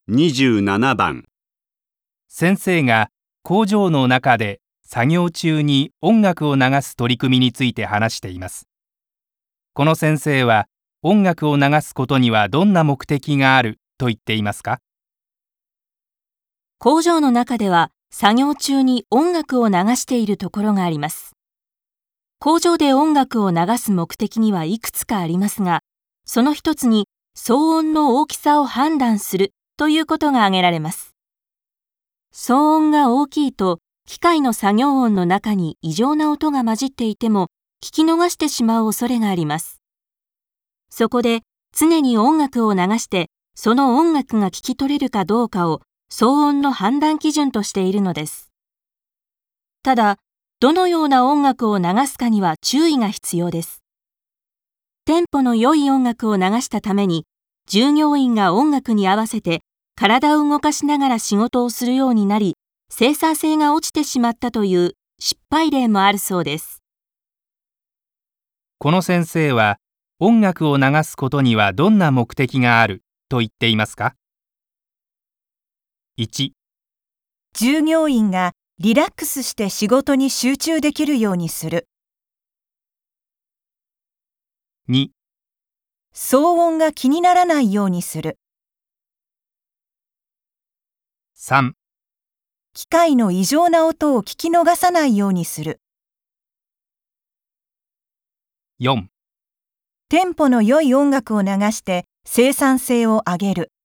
27番。 先生が工場の中で作業中に音楽を流す取り組みについて話しています。この先生は音楽を流すことにはどんな目的があると言っていますか？ 工場の中では作業中に音楽を流しているところがあります。工場で音楽を流す目的にはいくつかありますが、その一つに騒音の大きさを判断するということが挙げられます。騒音が大きいと機械の作業音の中に異常な音が混じっていても聞き逃してしまう恐れがあります。そこで常に音楽を流してその音楽が聞き取れるかどうかを騒音の判断基準としているのです。ただ、どのような音楽を流すかには注意が必要です。テンポの良い音楽を流したために、従業員が音楽に合わせて体を動かしながら仕事をするようになり、生産性が落ちてしまったという失敗例もあるそうです。 この先生は音楽を流すことにはどんな目的があると言っていますか？ 1、 従業員がリラックスして仕事に集中できるようにする。 2、 騒音が気にならないようにする。 3、 機械の異常な音を聞き逃さないようにする。 4、 テンポの良い音楽を流して生産性を上げる。